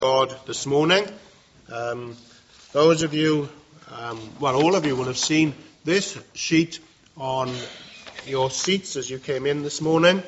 God this morning. Those of you, all of you will have seen this sheet on your seats as you came in this morning.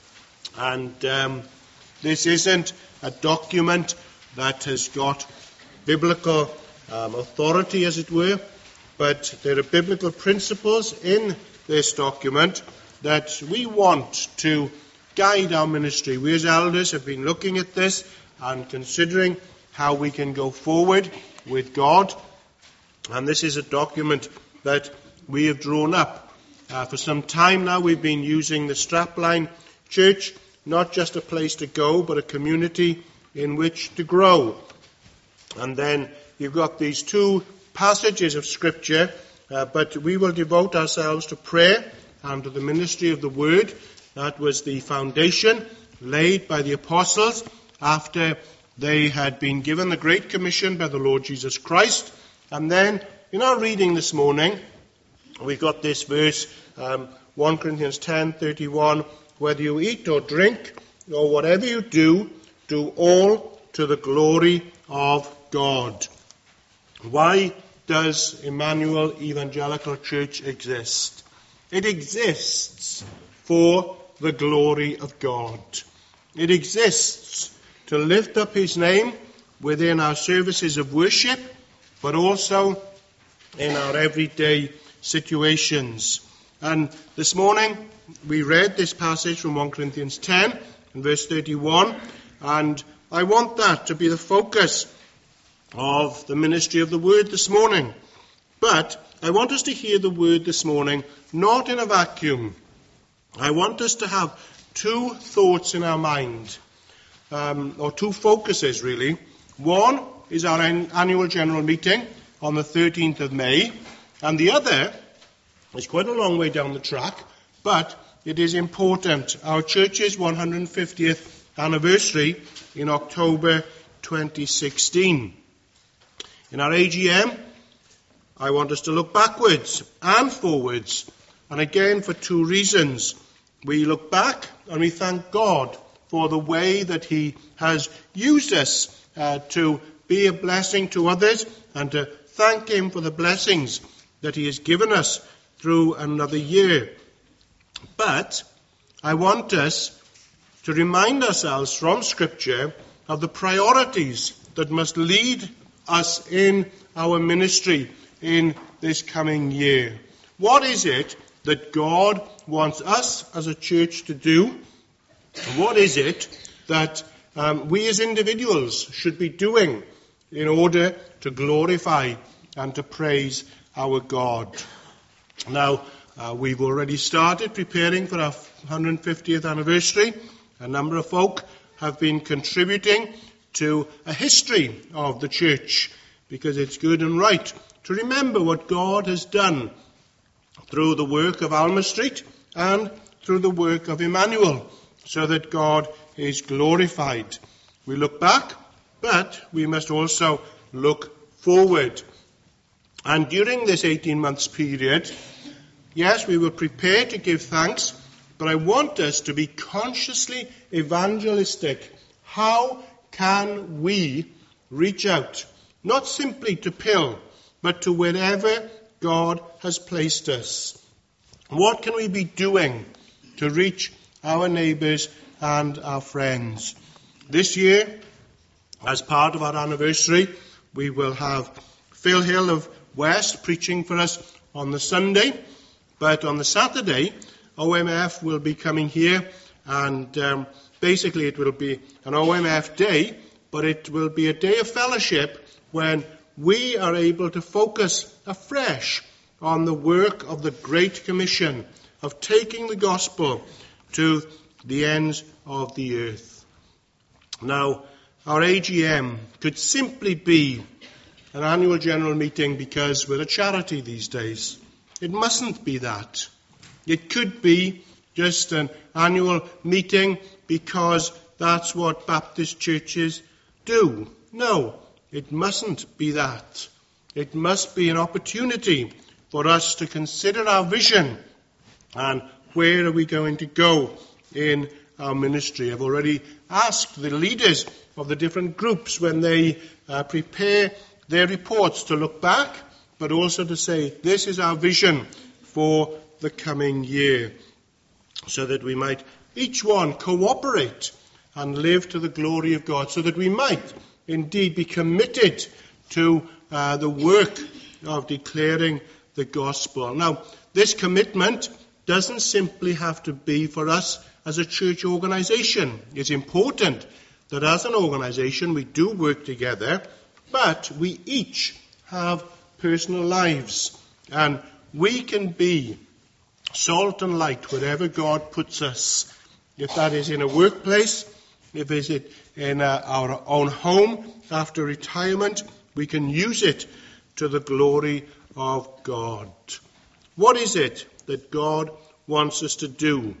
And this isn't a document that has got biblical authority, as it were, but there are biblical principles in this document that we want to guide our ministry. We as elders have been looking at this and considering how we can go forward with God. And this is a document that we have drawn up. For some time now we've been using the Strapline Church, not just a place to go, but a community in which to grow. And then you've got these two passages of Scripture, but we will devote ourselves to prayer and to the ministry of the Word. That was the foundation laid by the apostles after they had been given the Great Commission by the Lord Jesus Christ. And then, in our reading this morning, we've got this verse, 1 Corinthians 10:31, whether you eat or drink, or whatever you do, do all to the glory of God. Why does Emmanuel Evangelical Church exist? It exists for the glory of God. It exists to lift up His name within our services of worship, but also in our everyday situations. And this morning we read this passage from 1 Corinthians 10 and verse 31, and I want that to be the focus of the ministry of the Word this morning. But I want us to hear the Word this morning not in a vacuum. I want us to have two thoughts in our mind, or two focuses really. One is our annual general meeting on the 13th of May, and the other is quite a long way down the track, but it is important. Our church's 150th anniversary in October 2016. In our AGM, I want us to look backwards and forwards, and again for two reasons. We look back and we thank God for the way that He has used us to be a blessing to others, and to thank Him for the blessings that He has given us through another year. But I want us to remind ourselves from Scripture of the priorities that must lead us in our ministry in this coming year. What is it that God wants us as a church to do? What is it that we as individuals should be doing in order to glorify and to praise our God? Now, we've already started preparing for our 150th anniversary. A number of folk have been contributing to a history of the church, because it's good and right to remember what God has done through the work of Alma Street and through the work of Emmanuel, so that God is glorified. We look back, but we must also look forward. And during this 18 months period, yes, we will prepare to give thanks, but I want us to be consciously evangelistic. How can we reach out, not simply to Pill, but to wherever God has placed us? What can we be doing to reach our neighbours and our friends? This year, as part of our anniversary, we will have Phil Hill of West preaching for us on the Sunday, but on the Saturday, OMF will be coming here, and basically it will be an OMF day, but it will be a day of fellowship when we are able to focus afresh on the work of the Great Commission, of taking the gospel to the ends of the earth. Now, our AGM could simply be an annual general meeting because we're a charity these days. It mustn't be that. It could be just an annual meeting because that's what Baptist churches do. No, it mustn't be that. It must be an opportunity for us to consider our vision and where are we going to go in our ministry. I've already asked the leaders of the different groups when they prepare their reports to look back, but also to say, this is our vision for the coming year, so that we might each one cooperate and live to the glory of God, so that we might indeed be committed to the work of declaring the gospel. Now, this commitment doesn't simply have to be for us as a church organization. It's important that as an organization we do work together, but we each have personal lives, and we can be salt and light wherever God puts us. If that is in a workplace, if it's in our own home after retirement, we can use it to the glory of God. What is it that God wants us to do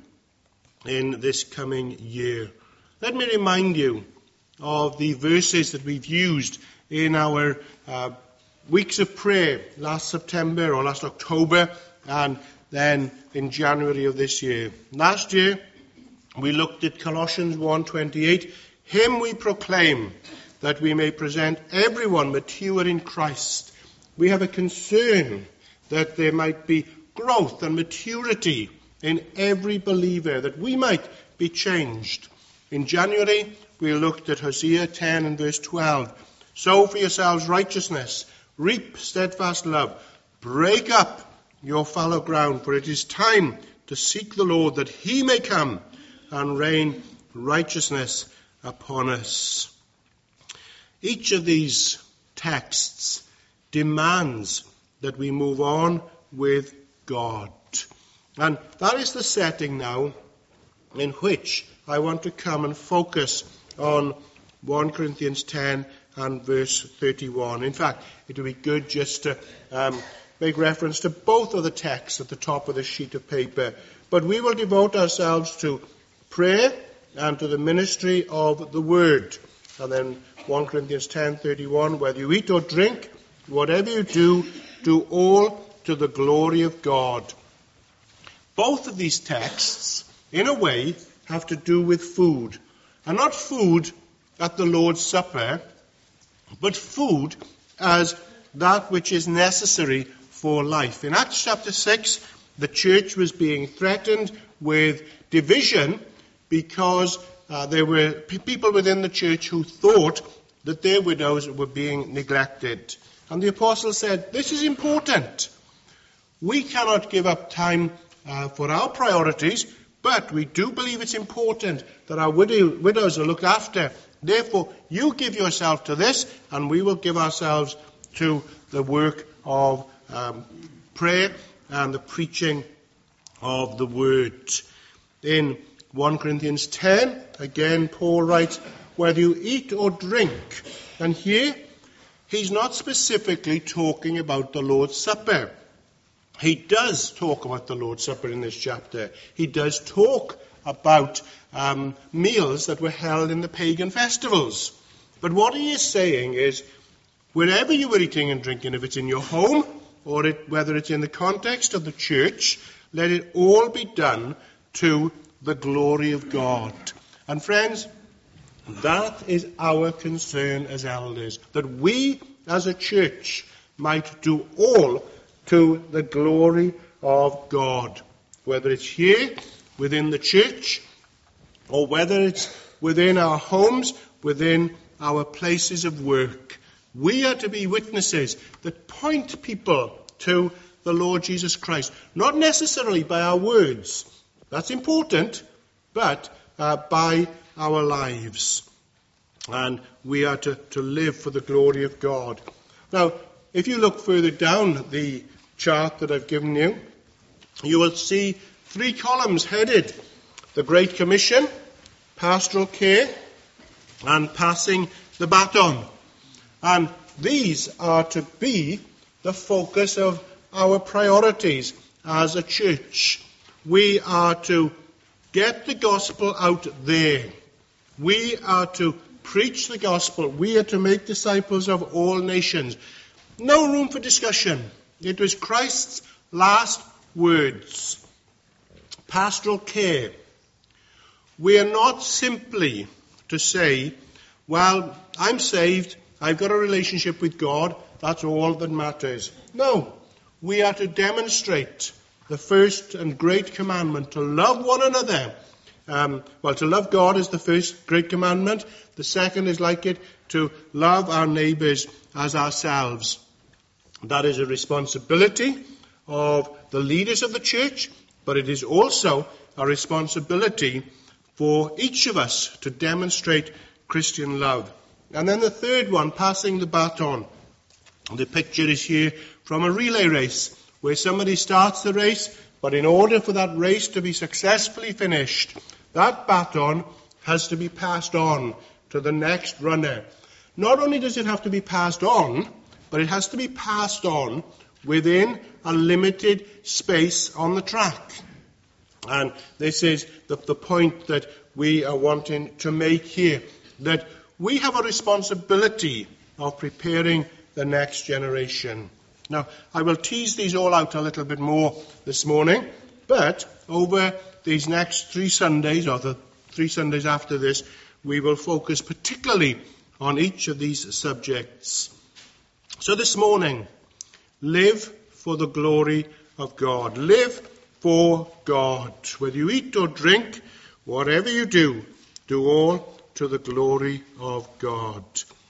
in this coming year? Let me remind you of the verses that we've used in our weeks of prayer last September or last October, and then in January of this year. Last year we looked at Colossians 1:28. Him we proclaim, that we may present everyone mature in Christ. We have a concern that there might be growth and maturity in every believer, that we might be changed. In January, we looked at Hosea 10 and verse 12. Sow for yourselves righteousness, reap steadfast love, break up your fallow ground, for it is time to seek the Lord, that he may come and rain righteousness upon us. Each of these texts demands that we move on with God. And that is the setting now in which I want to come and focus on 1 Corinthians 10 and verse 31. In fact, it would be good just to make reference to both of the texts at the top of the sheet of paper. But we will devote ourselves to prayer and to the ministry of the word. And then 1 Corinthians 10:31, whether you eat or drink, whatever you do, do all to the glory of God. Both of these texts, in a way, have to do with food. And not food at the Lord's Supper, but food as that which is necessary for life. In Acts chapter 6, the church was being threatened with division because there were people within the church who thought that their widows were being neglected. And the apostle said, this is important. We cannot give up time for our priorities, but we do believe it's important that our widows are looked after. Therefore, you give yourself to this, and we will give ourselves to the work of prayer and the preaching of the word. In 1 Corinthians 10, again, Paul writes, whether you eat or drink. And here, he's not specifically talking about the Lord's Supper. He does talk about the Lord's Supper in this chapter. He does talk about meals that were held in the pagan festivals. But what he is saying is, wherever you are eating and drinking, if it's in your home or whether it's in the context of the church, let it all be done to the glory of God. And friends, that is our concern as elders, that we as a church might do all to the glory of God, whether it's here within the church or whether it's within our homes, within our places of work. We are to be witnesses that point people to the Lord Jesus Christ, not necessarily by our words, that's important, but by our lives. And we are to live for the glory of God. Now, if you look further down the chart that I've given you, you will see 3 columns headed: the Great Commission, pastoral care, and passing the baton. And these are to be the focus of our priorities as a church. We are to get the gospel out there. We are to preach the gospel. We are to make disciples of all nations. No room for discussion. It was Christ's last words. Pastoral care. we are not simply to say, well, I'm saved, I've got a relationship with God, that's all that matters. No, we are to demonstrate the first and great commandment, to love one another. To love God is the first great commandment. The second is like it, to love our neighbours as ourselves. That is a responsibility of the leaders of the church, but it is also a responsibility for each of us to demonstrate Christian love. And then the third one, passing the baton. The picture is here from a relay race, where somebody starts the race, but in order for that race to be successfully finished, that baton has to be passed on to the next runner. Not only does it have to be passed on, but it has to be passed on within a limited space on the track. And this is the point that we are wanting to make here, that we have a responsibility of preparing the next generation. Now, I will tease these all out a little bit more this morning, but over these next 3 Sundays, or the 3 Sundays after this, we will focus particularly on each of these subjects. So this morning, live for the glory of God. Live for God. Whether you eat or drink, whatever you do all to the glory of God.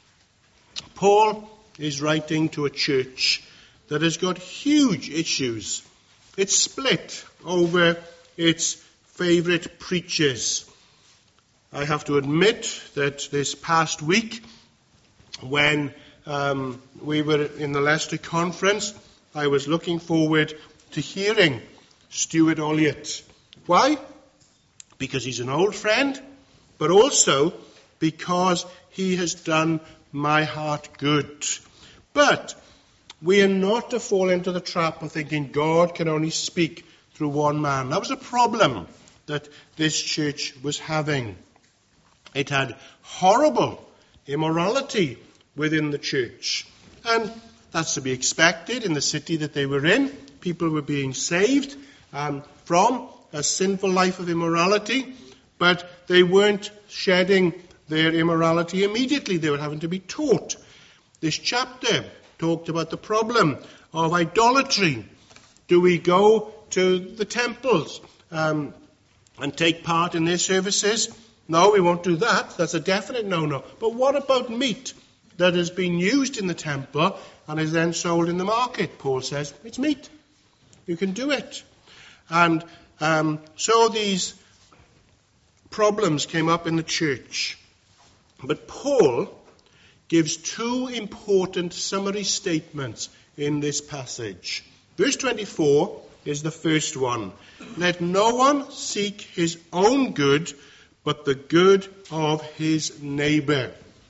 Paul is writing to a church that has got huge issues. It's split over its favourite preachers. I have to admit that this past week, when we were in the Leicester conference, I was looking forward to hearing Stuart Olliott. Why? Because he's an old friend, but also because he has done my heart good. But we are not to fall into the trap of thinking God can only speak through one man. That was a problem that this church was having. It had horrible immorality within the church. And that's to be expected in the city that they were in. People were being saved from a sinful life of immorality, but they weren't shedding their immorality immediately. They were having to be taught. This chapter talked about the problem of idolatry. Do we go to the temples and take part in their services? No, we won't do that. That's a definite no-no. But what about meat that has been used in the temple and is then sold in the market? Paul says, it's meat. You can do it. And so these problems came up in the church. But Paul gives 2 important summary statements in this passage. Verse 24 is the first one. Let no one seek his own good, but the good of his neighbour.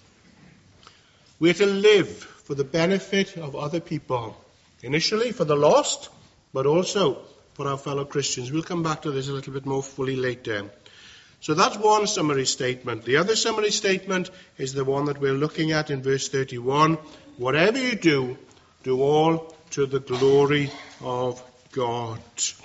We are to live for the benefit of other people. Initially for the lost, but also for our fellow Christians. We'll come back to this a little bit more fully later. So that's one summary statement. The other summary statement is the one that we're looking at in verse 31. Whatever you do all to the glory of God.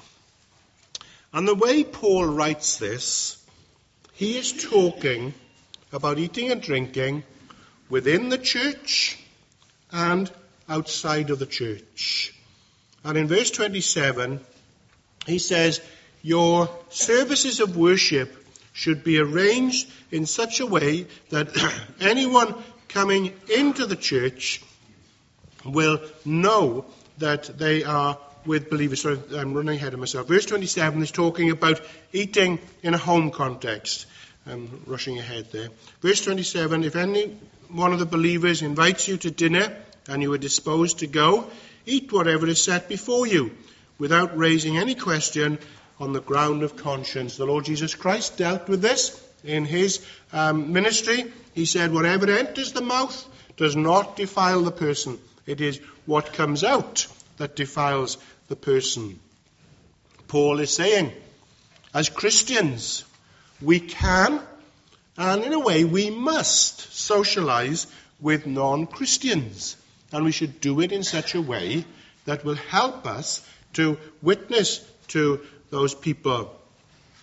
And the way Paul writes this, he is talking about eating and drinking within the church and outside of the church. And in verse 27, he says, your services of worship should be arranged in such a way that anyone coming into the church will know that they are with believers. Sorry, I'm running ahead of myself. Verse 27 is talking about eating in a home context. I'm rushing ahead there. Verse 27, if any one of the believers invites you to dinner and you are disposed to go, eat whatever is set before you, without raising any question on the ground of conscience. The Lord Jesus Christ dealt with this in his ministry. He said, whatever enters the mouth does not defile the person. It is what comes out that defiles the person. Paul is saying, as Christians, we can, and in a way we must, socialize with non-Christians. And we should do it in such a way that will help us to witness to those people.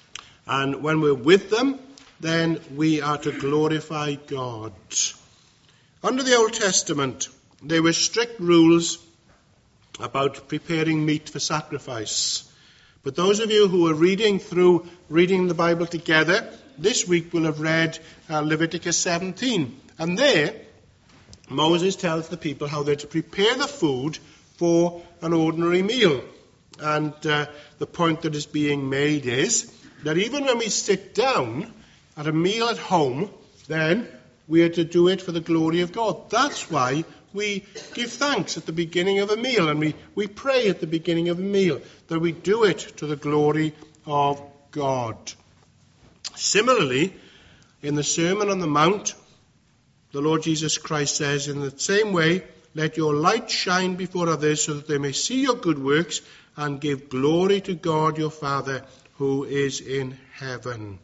And when we're with them, then we are to glorify God. Under the Old Testament, there were strict rules about preparing meat for sacrifice. But those of you who are reading the Bible together, this week will have read Leviticus 17. And there, Moses tells the people how they're to prepare the food for an ordinary meal. And the point that is being made is that even when we sit down at a meal at home, then we are to do it for the glory of God. That's why we give thanks at the beginning of a meal, and we pray at the beginning of a meal, that we do it to the glory of God. Similarly, in the Sermon on the Mount, the Lord Jesus Christ says, in the same way, let your light shine before others so that they may see your good works and give glory to God your Father who is in heaven.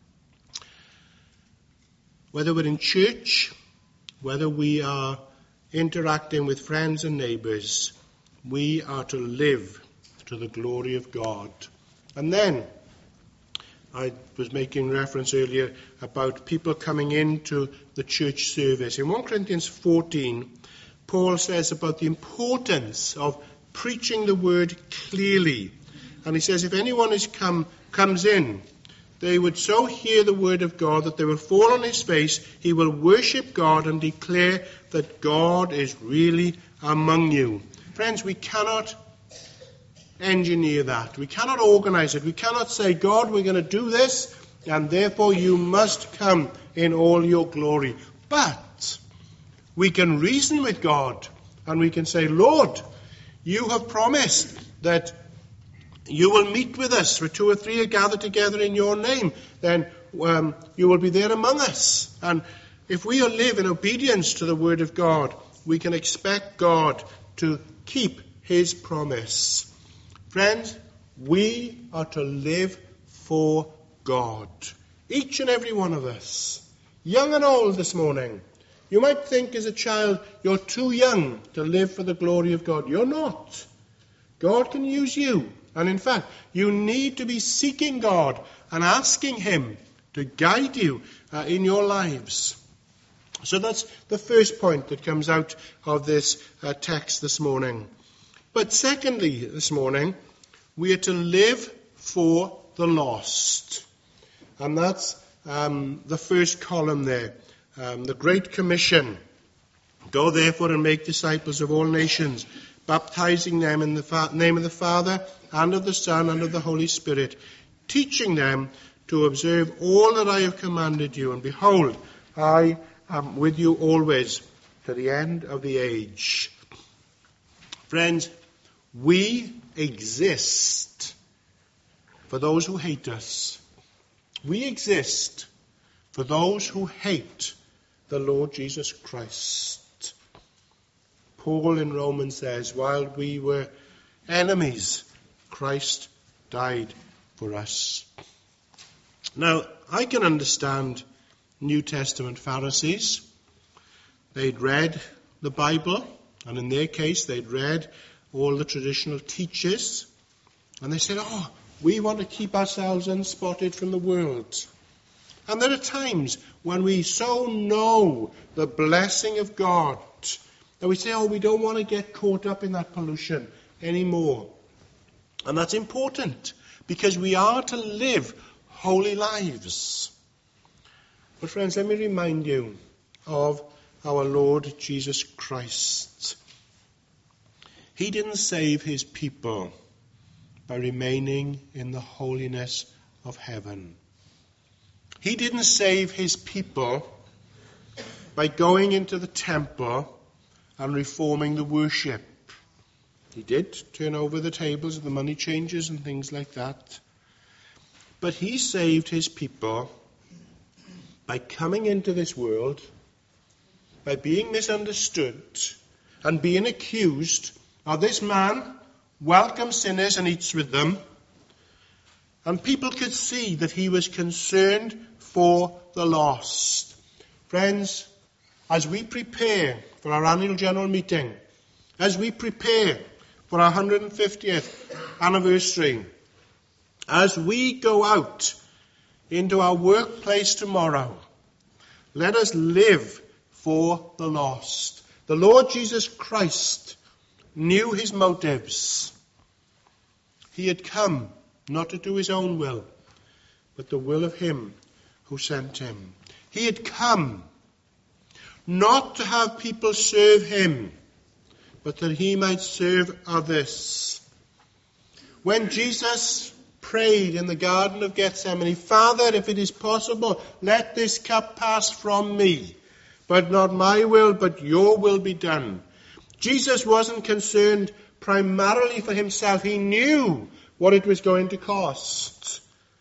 Whether we're in church, whether we are interacting with friends and neighbours, we are to live to the glory of God. And then, I was making reference earlier about people coming into the church service. In 1 Corinthians 14, Paul says about the importance of preaching the word clearly. And he says, if anyone comes in, they would so hear the word of God that they will fall on his face, he will worship God and declare that God is really among you. Friends, we cannot engineer that. We cannot organize it. We cannot say, God, we're going to do this, and therefore you must come in all your glory. But we can reason with God, and we can say, Lord, you have promised that you will meet with us. Where 2 or 3 are gathered together in your name, then you will be there among us. And if we live in obedience to the word of God, we can expect God to keep his promise. Friends, we are to live for God. Each and every one of us, young and old this morning. You might think as a child, you're too young to live for the glory of God. You're not. God can use you. And in fact, you need to be seeking God and asking him to guide you in your lives. So that's the first point that comes out of this text this morning. But secondly, this morning, we are to live for the lost. And that's the first column there. The Great Commission. Go therefore and make disciples of all nations, baptizing them in the name of the Father and of the Son and of the Holy Spirit, teaching them to observe all that I have commanded you. And behold, I am with you always to the end of the age. Friends, we exist for those who hate us. We exist for those who hate the Lord Jesus Christ. Paul in Romans says, while we were enemies, Christ died for us. Now, I can understand New Testament Pharisees. They'd read the Bible, and in their case, they'd read all the traditional teachers, and they said, we want to keep ourselves unspotted from the world. And there are times when we so know the blessing of God that we say, we don't want to get caught up in that pollution anymore. And that's important, because we are to live holy lives. But friends, let me remind you of our Lord Jesus Christ. He didn't save his people by remaining in the holiness of heaven. He didn't save his people by going into the temple and reforming the worship. He did turn over the tables of the money changers and things like that. But he saved his people by coming into this world, by being misunderstood and being accused. Now, this man welcomes sinners and eats with them. And people could see that he was concerned for the lost. Friends, as we prepare for our annual general meeting, as we prepare for our 150th anniversary, as we go out into our workplace tomorrow. Let us live for the lost. The Lord Jesus Christ knew his motives. He had come not to do his own will, but the will of him who sent him. He had come not to have people serve him, but that he might serve others. When Jesus prayed in the Garden of Gethsemane, Father, if it is possible, let this cup pass from me, but not my will, but your will be done. Jesus wasn't concerned primarily for himself. He knew what it was going to cost.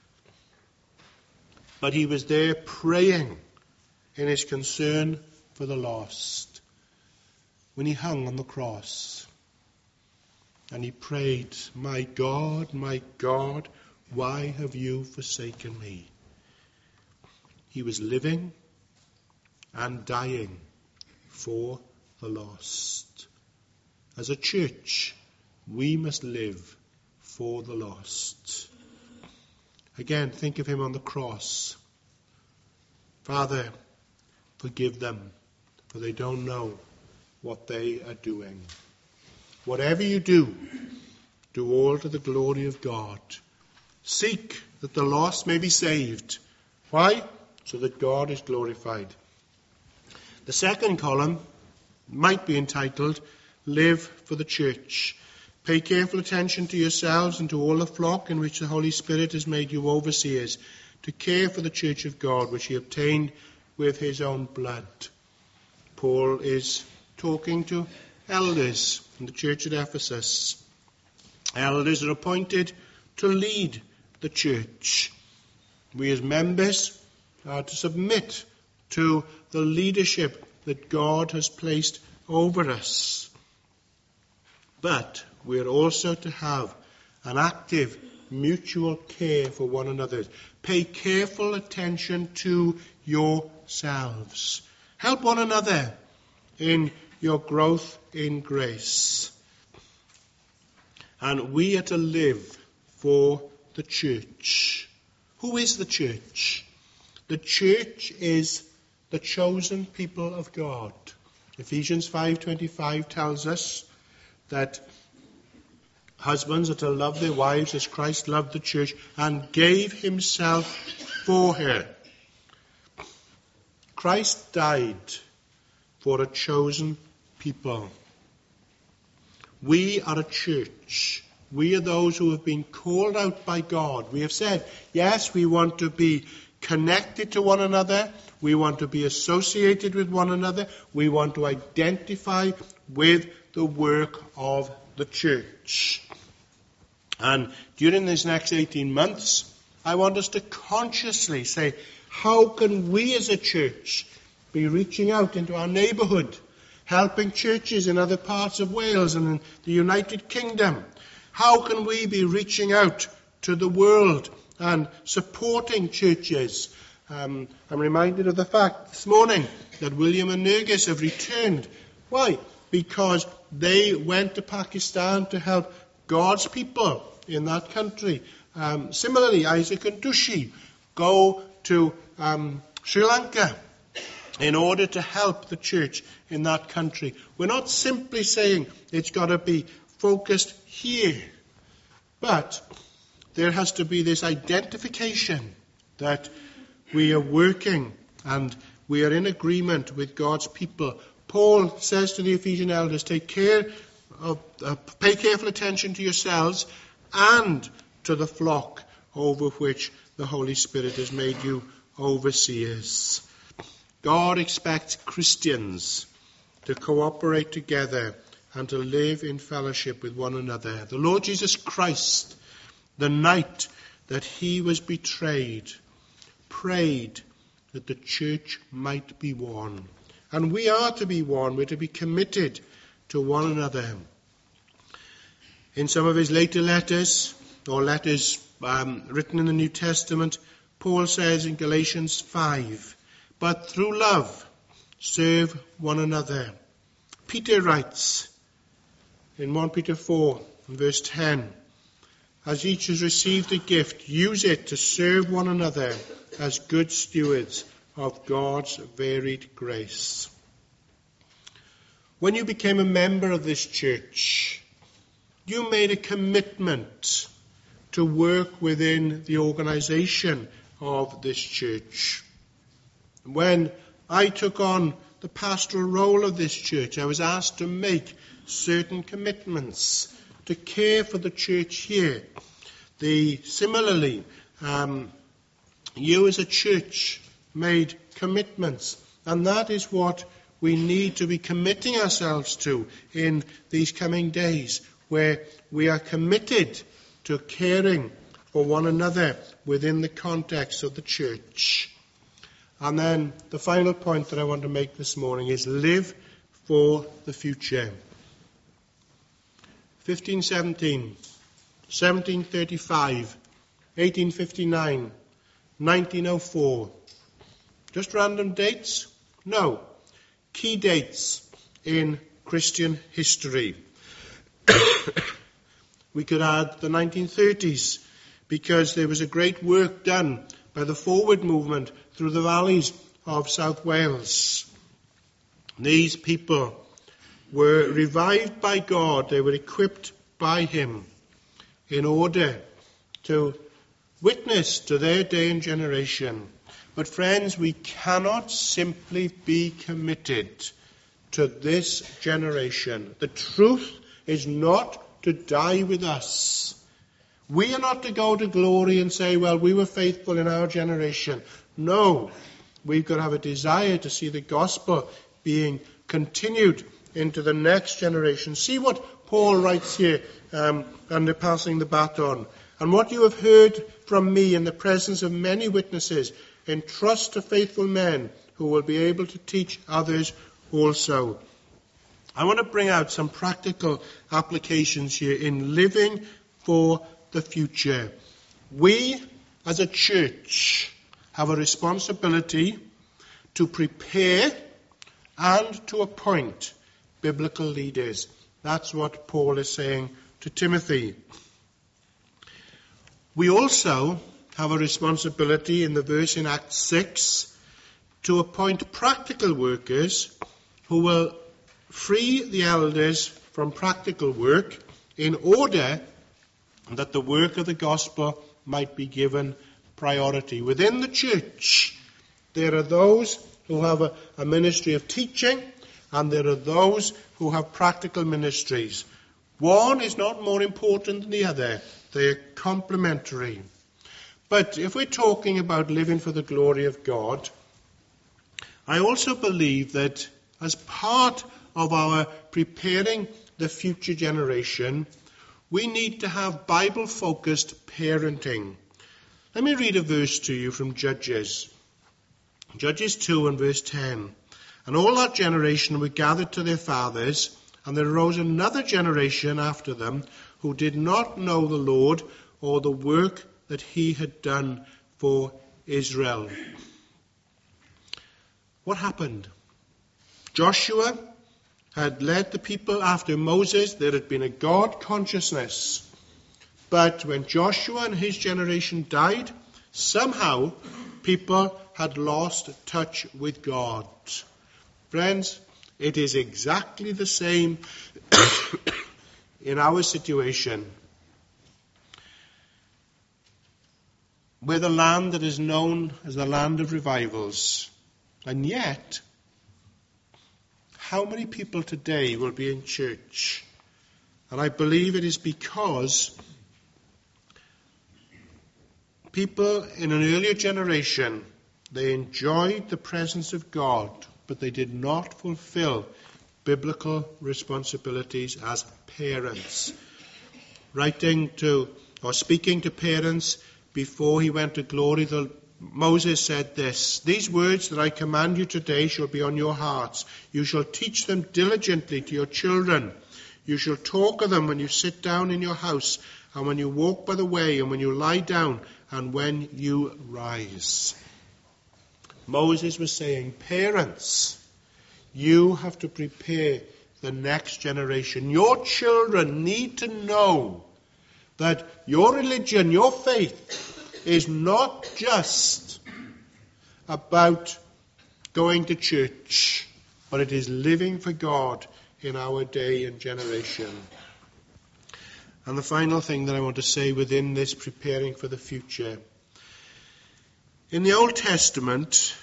But he was there praying in his concern for the lost. When he hung on the cross and he prayed, my God, why have you forsaken me? He was living and dying for the lost. As a church, we must live for the lost. Again, think of him on the cross. Father, forgive them, for they don't know what they are doing. Whatever you do, do all to the glory of God. Seek that the lost may be saved. Why? So that God is glorified. The second column might be entitled, Live for the Church. Pay careful attention to yourselves and to all the flock in which the Holy Spirit has made you overseers, to care for the church of God, which he obtained with his own blood. Paul is talking to elders in the church at Ephesus. Elders are appointed to lead the church. We as members are to submit to the leadership that God has placed over us. But we are also to have an active mutual care for one another. Pay careful attention to yourselves. Help one another in your growth in grace. And we are to live for the church. Who is the church? The church is the chosen people of God. Ephesians 5:25 tells us that husbands are to love their wives as Christ loved the church and gave himself for her. Christ died for a chosen people. We are a church. We are those who have been called out by God. We have said, yes, we want to be connected to one another. We want to be associated with one another. We want to identify with the work of the church. And during these next 18 months, I want us to consciously say, how can we as a church be reaching out into our neighbourhood, helping churches in other parts of Wales and in the United Kingdom? How can we be reaching out to the world and supporting churches? I'm reminded of the fact this morning that William and Nergis have returned. Why? Because they went to Pakistan to help God's people in that country. Similarly, Isaac and Dushi go to Sri Lanka in order to help the church in that country. We're not simply saying it's got to be focused here, but there has to be this identification that we are working and we are in agreement with God's people. Paul says to the Ephesian elders, pay careful attention to yourselves and to the flock over which the Holy Spirit has made you overseers. God expects Christians to cooperate together and to live in fellowship with one another. The Lord Jesus Christ, the night that he was betrayed, prayed that the church might be one. And we are to be one. We're to be committed to one another. In some of his later letters, or letters written in the New Testament, Paul says in Galatians 5, but through love, serve one another. Peter writes in 1 Peter 4, verse 10, as each has received a gift, use it to serve one another as good stewards of God's varied grace. When you became a member of this church, you made a commitment to work within the organization of this church. When I took on the pastoral role of this church, I was asked to make certain commitments to care for the church here. Similarly, you as a church made commitments, and that is what we need to be committing ourselves to in these coming days, where we are committed to caring for one another within the context of the church. And then the final point that I want to make this morning is live for the future. 1517, 1735, 1859, 1904. Just random dates? No. Key dates in Christian history. We could add the 1930s, because there was a great work done by the Forward movement through the valleys of South Wales. These people were revived by God. They were equipped by him in order to witness to their day and generation. But friends, we cannot simply be committed to this generation. The truth is not to die with us. We are not to go to glory and say, well, we were faithful in our generation. No, we've got to have a desire to see the gospel being continued into the next generation. See what Paul writes here under passing the baton. And what you have heard from me in the presence of many witnesses, entrust to faithful men who will be able to teach others also. I want to bring out some practical applications here in living for the future. We, as a church, have a responsibility to prepare and to appoint biblical leaders. That's what Paul is saying to Timothy. We also have a responsibility in the verse in Acts 6 to appoint practical workers who will free the elders from practical work in order that the work of the gospel might be given priority. Within the church, there are those who have a ministry of teaching, and there are those who have practical ministries. One is not more important than the other. They are complementary. But if we're talking about living for the glory of God, I also believe that as part of our preparing the future generation, we need to have Bible-focused parenting. Let me read a verse to you from Judges. Judges 2 and verse 10. And all that generation were gathered to their fathers, and there arose another generation after them who did not know the Lord or the work that he had done for Israel. What happened? Joshua had led the people after Moses. There had been a God consciousness. But when Joshua and his generation died, somehow people had lost touch with God. Friends, it is exactly the same in our situation. We're the land that is known as the land of revivals. And yet, how many people today will be in church? And I believe it is because people in an earlier generation, they enjoyed the presence of God, but they did not fulfill biblical responsibilities as parents. Speaking to parents before he went to glory, Moses said this, "These words that I command you today shall be on your hearts. You shall teach them diligently to your children. You shall talk of them when you sit down in your house, and when you walk by the way, and when you lie down, and when you rise." Moses was saying, parents, you have to prepare the next generation. Your children need to know that your religion, your faith, is not just about going to church, but it is living for God in our day and generation. And the final thing that I want to say within this preparing for the future. In the Old Testament,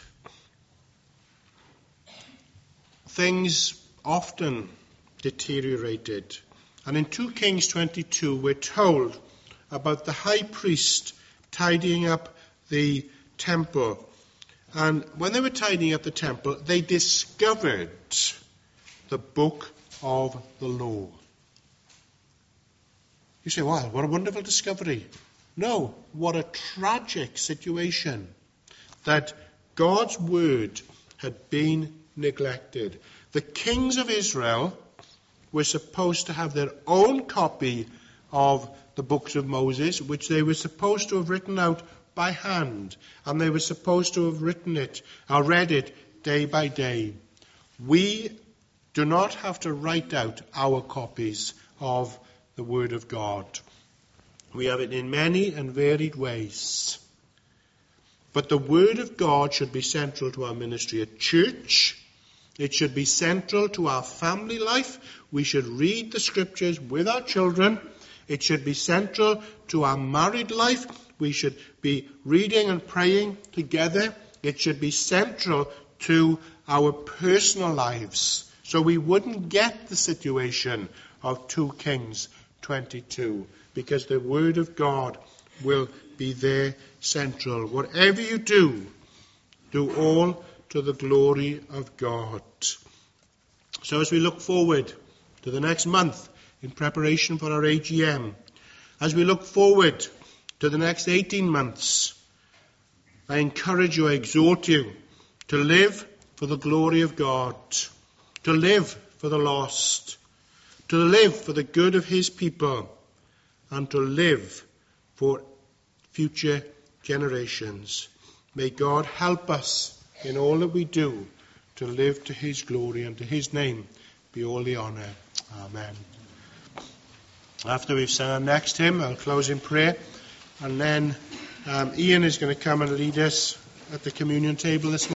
things often deteriorated. And in 2 Kings 22, we're told about the high priest tidying up the temple. And when they were tidying up the temple, they discovered the book of the law. You say, wow, what a wonderful discovery. No, what a tragic situation that God's word had been neglected. The kings of Israel were supposed to have their own copy of the books of Moses, which they were supposed to have written out by hand, and they were supposed to have written it or read it day by day. We do not have to write out our copies of the Word of God. We have it in many and varied ways. But the Word of God should be central to our ministry at church. It should be central to our family life. We should read the Scriptures with our children. It should be central to our married life. We should be reading and praying together. It should be central to our personal lives. So we wouldn't get the situation of 2 Kings 22, because the Word of God will be there central. Whatever you do, do all to the glory of God. So as we look forward to the next month in preparation for our AGM, as we look forward to the next 18 months, I encourage you, I exhort you to live for the glory of God, to live for the lost, to live for the good of his people, and to live for future generations. May God help us in all that we do to live to his glory, and to his name be all the honour. Amen. After we've sung our next hymn, I'll close in prayer, and then Ian is going to come and lead us at the communion table this morning.